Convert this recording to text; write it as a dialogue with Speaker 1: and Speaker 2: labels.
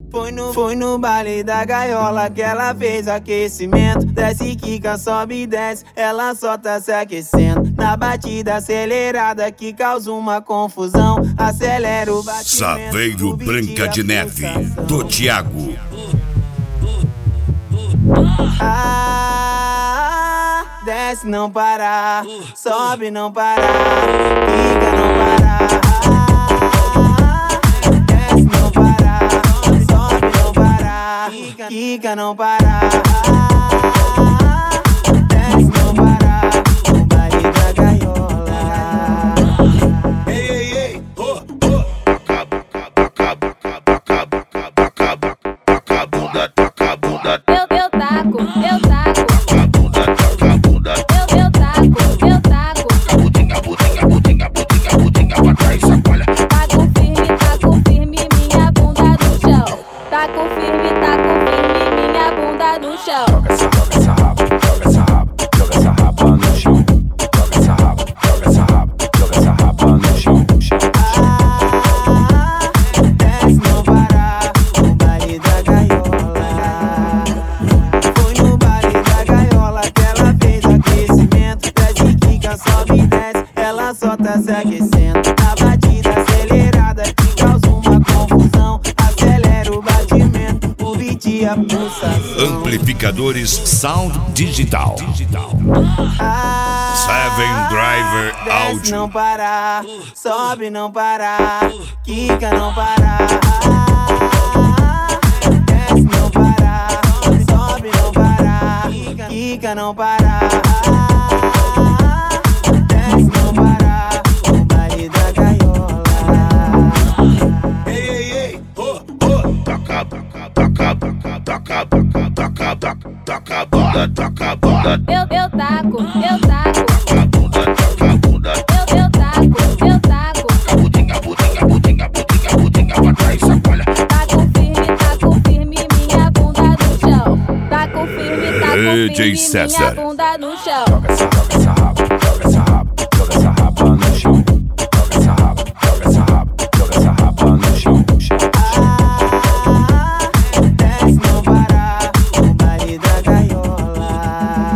Speaker 1: Foi no baile da gaiola que ela fez aquecimento. Desce, quica, sobe e desce, ela só tá se aquecendo. Na batida acelerada que causa uma confusão. Acelera o batimento.
Speaker 2: Saveiro Branca de Neve, do Thiago.
Speaker 1: Desce não parar, sobe não parar, quica não parar. Desce não parar, sobe não parar, quica não parar. Desce não parar, no baile da gaiola.
Speaker 2: Ei, ei, ei,
Speaker 1: só tá se aquecendo. Na batida acelerada que causa uma confusão. Acelera o batimento, o beat e a pulsação.
Speaker 2: Amplificadores Sound Digital. Seven Driver
Speaker 1: Desce
Speaker 2: Audio.
Speaker 1: não parar, sobe não parar, quica não parar. Desce não parar, sobe não parar, quica não parar. Desce não parar, no baile da gaiola.
Speaker 2: Ei, ei, ei, taca a bunda, taca a bunda.
Speaker 3: Eu taco.
Speaker 2: Eu taco.
Speaker 3: Taco firme, minha bunda no chão. Taco firme,
Speaker 2: DJ César.
Speaker 3: minha bunda no chão.